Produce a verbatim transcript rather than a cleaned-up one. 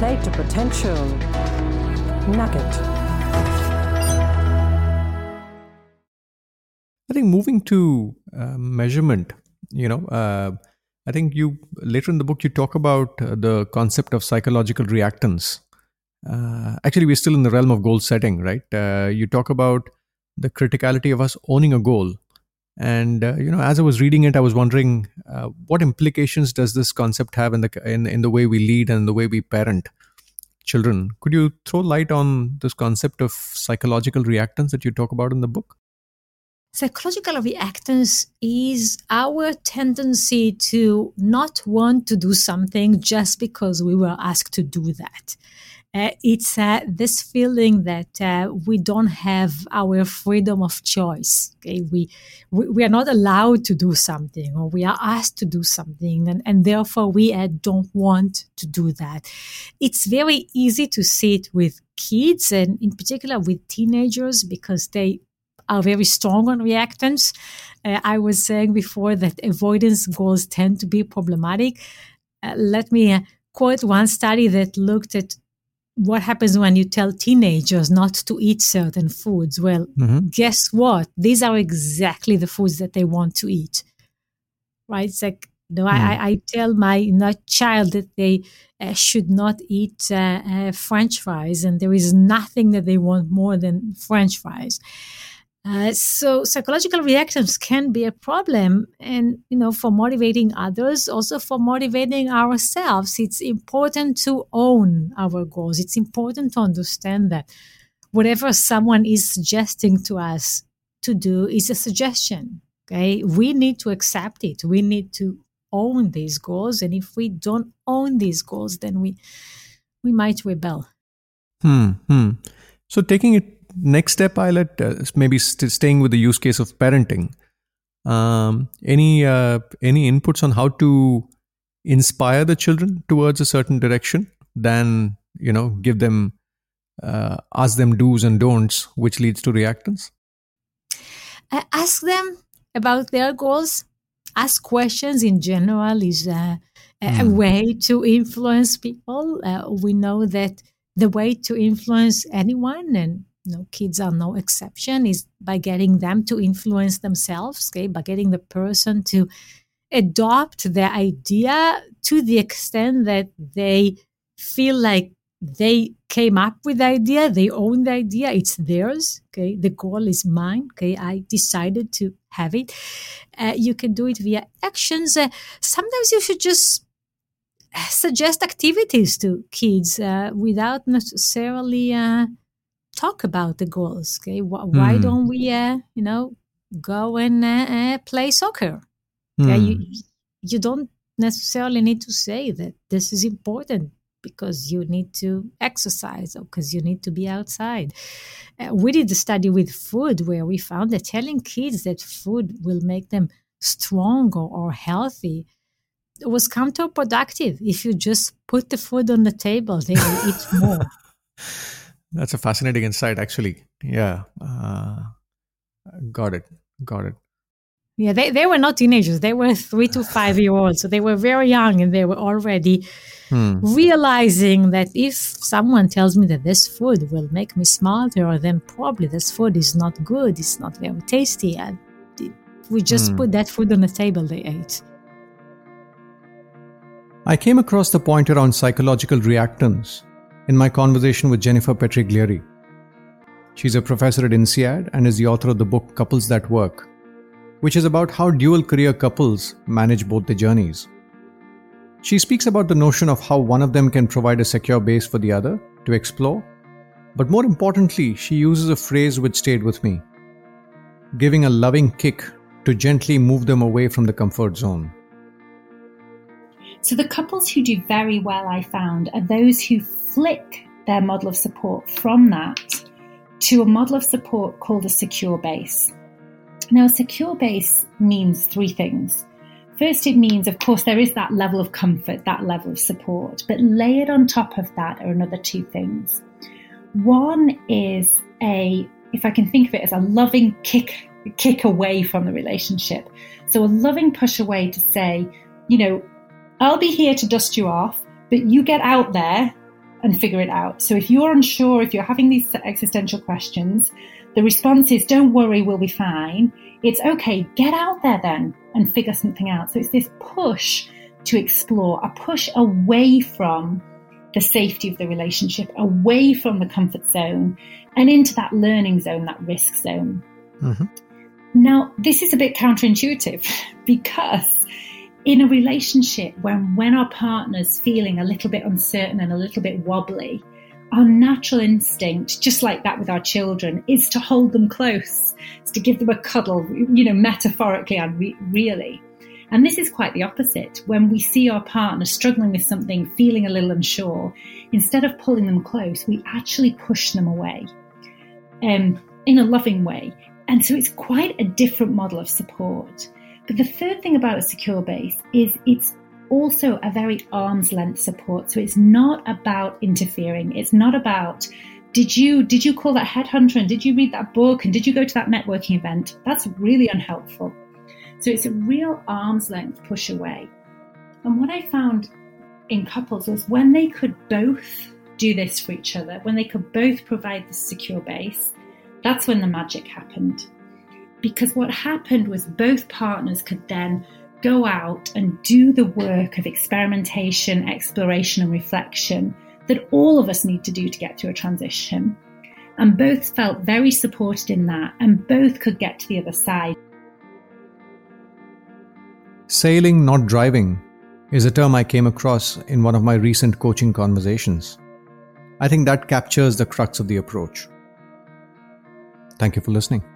plate a potential nugget. I think moving to uh, measurement, you know, uh, I think you later in the book you talk about uh, the concept of psychological reactance. Uh, actually, we're still in the realm of goal setting, right? Uh, you talk about the criticality of us owning a goal. And uh, you know, as I was reading it, I was wondering uh, what implications does this concept have in the in, in the way we lead and the way we parent children. Could you throw light on this concept of psychological reactance that you talk about in the book? Psychological reactance is our tendency to not want to do something just because we were asked to do that. Uh, it's uh, this feeling that uh, we don't have our freedom of choice. Okay? We, we we are not allowed to do something, or we are asked to do something, and, and therefore we uh, don't want to do that. It's very easy to see it with kids, and in particular with teenagers, because they are very strong on reactance. Uh, I was saying before that avoidance goals tend to be problematic. Uh, let me uh, quote one study that looked at what happens when you tell teenagers not to eat certain foods. Well, mm-hmm. guess what? These are exactly the foods that they want to eat, right? It's like, no, mm. I, I tell my you know, child that they uh, should not eat uh, uh, French fries, and there is nothing that they want more than French fries. Uh, so psychological reactions can be a problem, and you know, for motivating others, also for motivating ourselves. It's important to own our goals. It's important to understand that whatever someone is suggesting to us to do is a suggestion. Okay, we need to accept it. We need to own these goals, and if we don't own these goals, then we we might rebel. Hmm. hmm. So taking it. Next step, Eyelet, uh, maybe st- staying with the use case of parenting. Um, any uh, any inputs on how to inspire the children towards a certain direction, than you know, give them, uh, ask them do's and don'ts, which leads to reactance? Uh, ask them about their goals. Ask questions in general is uh, a, mm. a way to influence people. Uh, we know that the way to influence anyone, and no, kids are no exception, is by getting them to influence themselves, okay? By getting the person to adopt the idea to the extent that they feel like they came up with the idea, they own the idea, it's theirs, okay? The goal is mine, okay? I decided to have it. Uh, you can do it via actions. Uh, sometimes you should just suggest activities to kids uh, without necessarily... Uh, talk about the goals. Okay, why, mm. why don't we, uh, you know, go and uh, uh, play soccer? Okay, mm. you you don't necessarily need to say that this is important because you need to exercise or because you need to be outside. Uh, we did a study with food where we found that telling kids that food will make them strong or, or healthy was counterproductive. If you just put the food on the table, they will eat more. That's a fascinating insight, actually. Yeah. Uh, got it. Got it. Yeah, they, they were not teenagers. They were three to five year olds. So they were very young, and they were already hmm. realizing that if someone tells me that this food will make me smarter, then probably this food is not good. It's not very tasty. And we just hmm. put that food on the table, they ate. I came across the point around psychological reactance in my conversation with Jennifer Petriglieri. She's a professor at INSEAD and is the author of the book Couples That Work, which is about how dual career couples manage both their journeys. She speaks about the notion of how one of them can provide a secure base for the other to explore, but more importantly, she uses a phrase which stayed with me: giving a loving kick to gently move them away from the comfort zone. So the couples who do very well, I found, are those who flick their model of support from that to a model of support called a secure base. Now, a secure base means three things. First, it means, of course, there is that level of comfort, that level of support, but layered on top of that are another two things. One is a, if I can think of it as a loving kick, kick away from the relationship. So a loving push away to say, you know, I'll be here to dust you off, but you get out there and figure it out. So if you're unsure, if you're having these existential questions, the response is, don't worry, we'll be fine. It's okay, get out there then and figure something out. So it's this push to explore, a push away from the safety of the relationship, away from the comfort zone and into that learning zone, that risk zone. Mm-hmm. Now, this is a bit counterintuitive because in a relationship, when, when our partner's feeling a little bit uncertain and a little bit wobbly, our natural instinct, just like that with our children, is to hold them close, is to give them a cuddle, you know, metaphorically and re- really. And this is quite the opposite. When we see our partner struggling with something, feeling a little unsure, instead of pulling them close, we actually push them away um, in a loving way. And so it's quite a different model of support. But the third thing about a secure base is it's also a very arm's length support. So it's not about interfering. It's not about, did you did you call that headhunter and did you read that book and did you go to that networking event? That's really unhelpful. So it's a real arm's length push away. And what I found in couples was when they could both do this for each other, when they could both provide this secure base, that's when the magic happened. Because what happened was both partners could then go out and do the work of experimentation, exploration and reflection that all of us need to do to get through a transition. And both felt very supported in that and both could get to the other side. Sailing, not driving, is a term I came across in one of my recent coaching conversations. I think that captures the crux of the approach. Thank you for listening.